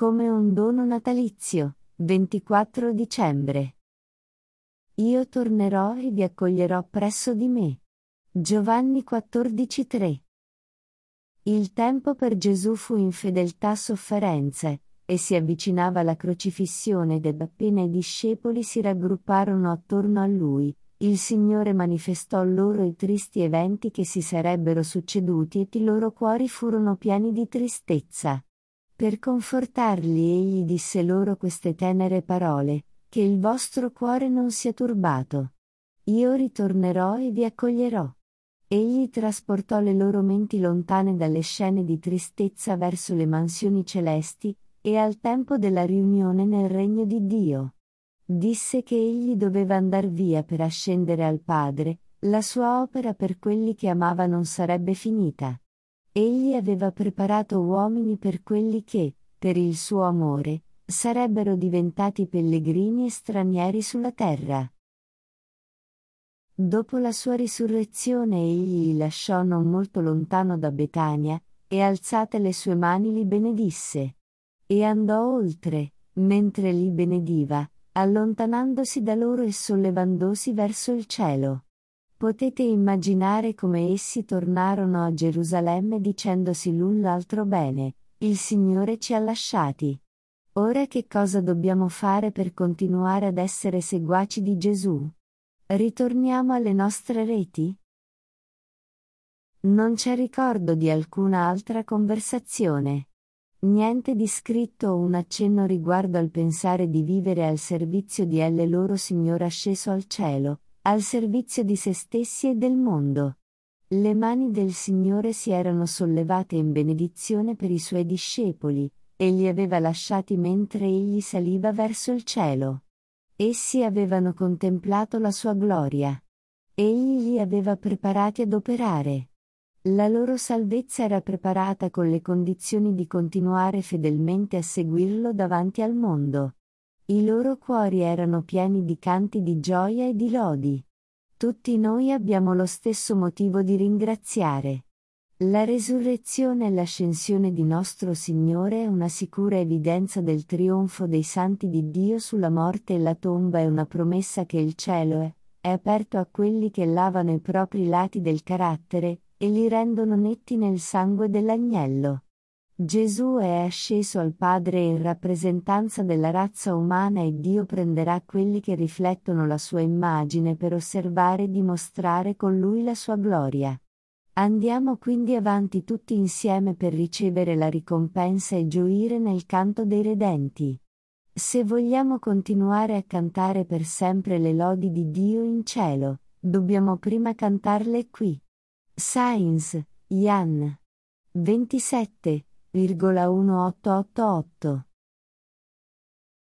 come un dono natalizio, 24 dicembre. Io tornerò e vi accoglierò presso di me. Giovanni 14,3. Il tempo per Gesù fu in fedeltà sofferenze, e si avvicinava la crocifissione ed appena i discepoli si raggrupparono attorno a lui, il Signore manifestò loro i tristi eventi che si sarebbero succeduti e i loro cuori furono pieni di tristezza. Per confortarli egli disse loro queste tenere parole: che il vostro cuore non sia turbato. Io ritornerò e vi accoglierò. Egli trasportò le loro menti lontane dalle scene di tristezza verso le mansioni celesti, e al tempo della riunione nel regno di Dio. Disse che egli doveva andar via per ascendere al Padre, la sua opera per quelli che amava non sarebbe finita. Egli aveva preparato uomini per quelli che, per il suo amore, sarebbero diventati pellegrini e stranieri sulla terra. Dopo la sua risurrezione egli li lasciò non molto lontano da Betania, e alzate le sue mani li benedisse. E andò oltre, mentre li benediva, allontanandosi da loro e sollevandosi verso il cielo. Potete immaginare come essi tornarono a Gerusalemme dicendosi l'un l'altro: bene, il Signore ci ha lasciati. Ora che cosa dobbiamo fare per continuare ad essere seguaci di Gesù? Ritorniamo alle nostre reti? Non c'è ricordo di alcuna altra conversazione. Niente di scritto o un accenno riguardo al pensare di vivere al servizio di L loro Signore asceso al cielo, al servizio di se stessi e del mondo. Le mani del Signore si erano sollevate in benedizione per i suoi discepoli, e li aveva lasciati mentre egli saliva verso il cielo. Essi avevano contemplato la sua gloria. Egli li aveva preparati ad operare. La loro salvezza era preparata con le condizioni di continuare fedelmente a seguirlo davanti al mondo. I loro cuori erano pieni di canti di gioia e di lodi. Tutti noi abbiamo lo stesso motivo di ringraziare. La resurrezione e l'ascensione di nostro Signore è una sicura evidenza del trionfo dei santi di Dio sulla morte, e la tomba è una promessa che il cielo è aperto a quelli che lavano i propri lati del carattere, e li rendono netti nel sangue dell'agnello. Gesù è asceso al Padre in rappresentanza della razza umana, e Dio prenderà quelli che riflettono la sua immagine per osservare e dimostrare con lui la sua gloria. Andiamo quindi avanti tutti insieme per ricevere la ricompensa e gioire nel canto dei redenti. Se vogliamo continuare a cantare per sempre le lodi di Dio in cielo, dobbiamo prima cantarle qui. Sainz, Jan. 27,1888